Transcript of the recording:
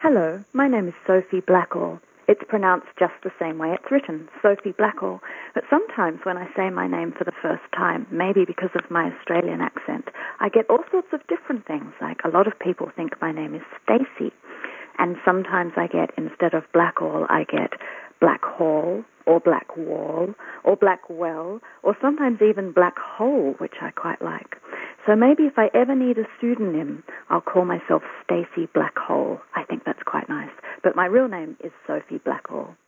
Hello, my name is Sophie Blackall. It's pronounced just the same way it's written, Sophie Blackall. But sometimes when I say my name for the first time, maybe because of my Australian accent, I get all sorts of different things. Like a lot of people think my name is Stacey. And sometimes I get, instead of Blackall, I get Black Hall or Black Wall or Black Well or sometimes even Black Hole, which I quite like. So maybe if I ever need a pseudonym, I'll call myself Stacey Blackhole. I think that's quite nice. But my real name is Sophie Blackall.